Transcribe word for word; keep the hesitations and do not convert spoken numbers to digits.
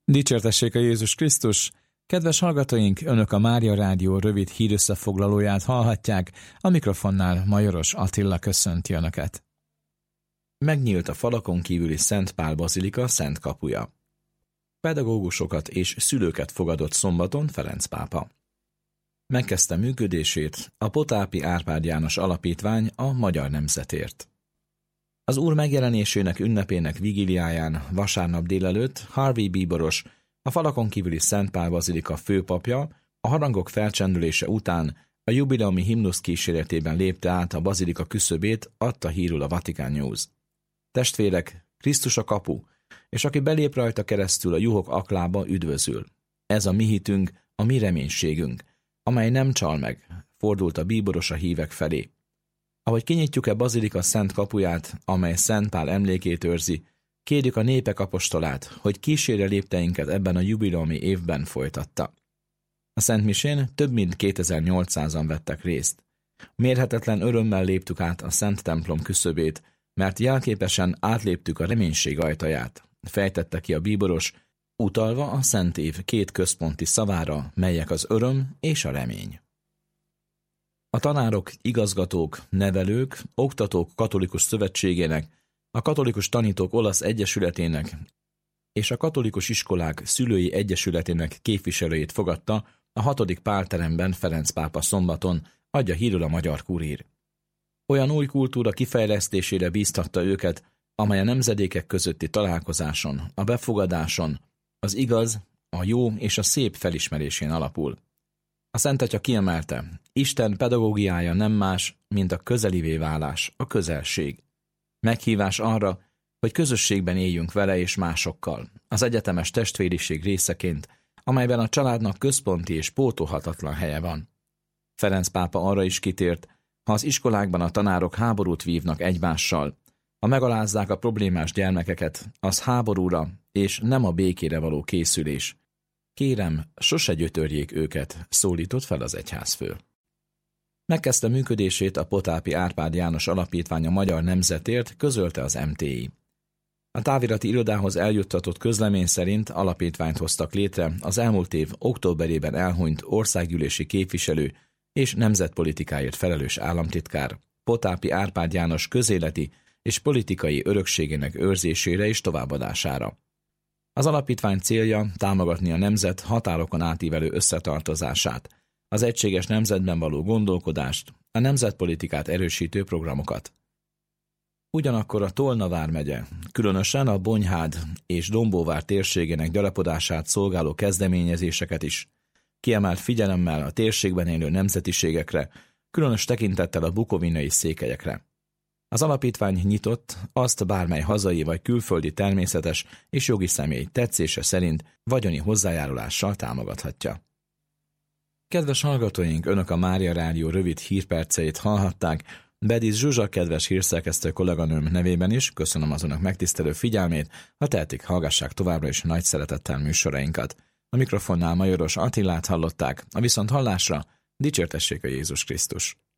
Dicsértessék a Jézus Krisztus! Kedves hallgatóink, Önök a Mária Rádió rövid hírösszefoglalóját hallhatják, a mikrofonnál Majoros Attila köszönti Önöket. Megnyílt a falakon kívüli Szent Pál bazilika szent kapuja. Pedagógusokat és szülőket fogadott szombaton Ferenc pápa. Megkezdte működését a Potápi Árpád János Alapítvány a magyar nemzetért. Az Úr megjelenésének ünnepének vigíliáján vasárnap délelőtt Harvey bíboros, a falakon kívüli Szent Pál bazilika főpapja a harangok felcsendülése után a jubileumi himnusz kíséretében lépte át a bazilika küszöbét, adta hírül a Vatican News. Testvérek, Krisztus a kapu, és aki belép rajta keresztül a juhok aklába, üdvözül. Ez a mi hitünk, a mi reménységünk, amely nem csal meg, fordult a bíboros a hívek felé. Ahogy kinyitjuk-e bazilika szent kapuját, amely Szent Pál emlékét őrzi, kérjük a népek apostolát, hogy kísérje lépteinket ebben a jubileumi évben, folytatta. A Szent Misén több mint kétezer-nyolcszázan vettek részt. Mérhetetlen örömmel léptük át a Szent templom küszöbét, mert jelképesen átléptük a reménység ajtaját, fejtette ki a bíboros, utalva a Szent Év két központi szavára, melyek az öröm és a remény. A tanárok, igazgatók, nevelők, oktatók katolikus szövetségének, a katolikus tanítók olasz egyesületének és a katolikus iskolák szülői egyesületének képviselőjét fogadta a hatodik Pálteremben Ferenc pápa szombaton, adja hírül a Magyar Kurír. Olyan új kultúra kifejlesztésére bíztatta őket, amely a nemzedékek közötti találkozáson, a befogadáson, az igaz, a jó és a szép felismerésén alapul. A Szent Atya kiemelte, Isten pedagógiája nem más, mint a közelivé válás, a közelség. Meghívás arra, hogy közösségben éljünk vele és másokkal, az egyetemes testvériség részeként, amelyben a családnak központi és pótolhatatlan helye van. Ferenc pápa arra is kitért, ha az iskolákban a tanárok háborút vívnak egymással, ha megalázzák a problémás gyermekeket, az háborúra és nem a békére való készülés. Kérem, sose gyötörjék őket, szólított fel az egyházfő. Megkezdte működését a Potápi Árpád János Alapítvány a magyar nemzetért, közölte az em té i. A távirati irodához eljuttatott közlemény szerint alapítványt hoztak létre az elmúlt év októberében elhunyt országgyűlési képviselő és nemzetpolitikáért felelős államtitkár, Potápi Árpád János közéleti és politikai örökségének őrzésére és továbbadására. Az alapítvány célja támogatni a nemzet határokon átívelő összetartozását, az egységes nemzetben való gondolkodást, a nemzetpolitikát erősítő programokat. Ugyanakkor a Tolna vármegye, különösen a Bonyhád és Dombóvár térségének gyarapodását szolgáló kezdeményezéseket is kiemelt figyelemmel a térségben élő nemzetiségekre, különös tekintettel a bukovinai székelyekre. Az alapítvány nyitott, azt bármely hazai vagy külföldi természetes és jogi személy tetszése szerint vagyoni hozzájárulással támogathatja. Kedves hallgatóink, Önök a Mária Rádió rövid hírperceit hallhatták, Bediz Zsuzsa kedves hírszerkesztő kolléganőm nevében is köszönöm az Önök megtisztelő figyelmét, ha tehetik, hallgassák továbbra is nagy szeretettel műsorainkat. A mikrofonnál Majoros Attilát hallották, a viszonthallásra dicsértessék a Jézus Krisztus.